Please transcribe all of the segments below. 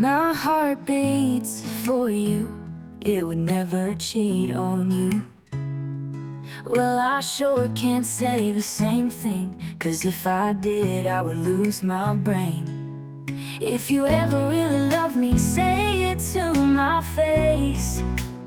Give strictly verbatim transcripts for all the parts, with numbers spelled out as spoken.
My heart beats for you, it would never cheat on you. Well, I sure can't say the same thing, 'cause if I did, I would lose my brain. If you ever really love me, say it to my face.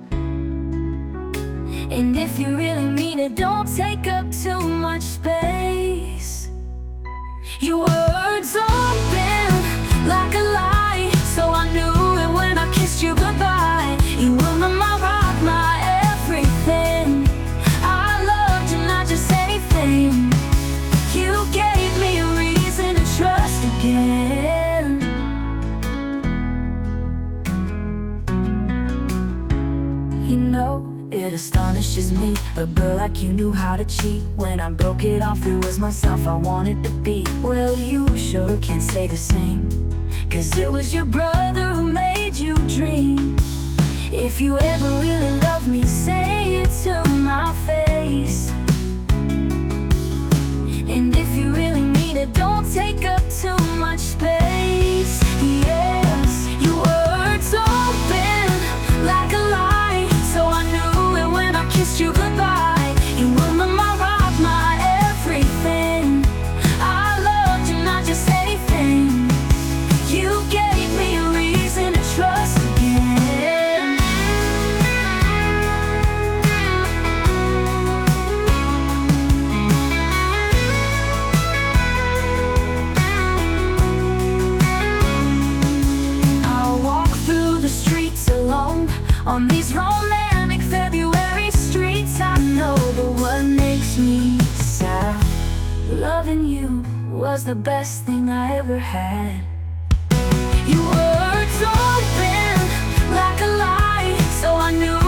And if you really mean it, don't take up too much space. Your words open like a light, so I knew it when I kissed you goodbye. You were my, my rock, my everything. I loved you, not just anything. You gave me a reason to trust again. You know, it astonishes me, a girl like you knew how to cheat. When I broke it off, it was myself I wanted to be. Well, you sure can't say the same, 'cause it was your brother who made you dream. If you ever really love me, say it to my face. And if you really mean it, don't take up too much space. Yes, your words open like a light, so I knew it when I kissed you goodbye. You were my, my rock, my everything. I loved you, not just anything. You gave me a reason to trust again. I'll walk through the streets alone on these romantic February streets. I know, but what makes me sad, loving you was the best thing I ever had. Your words open like a light, so I knew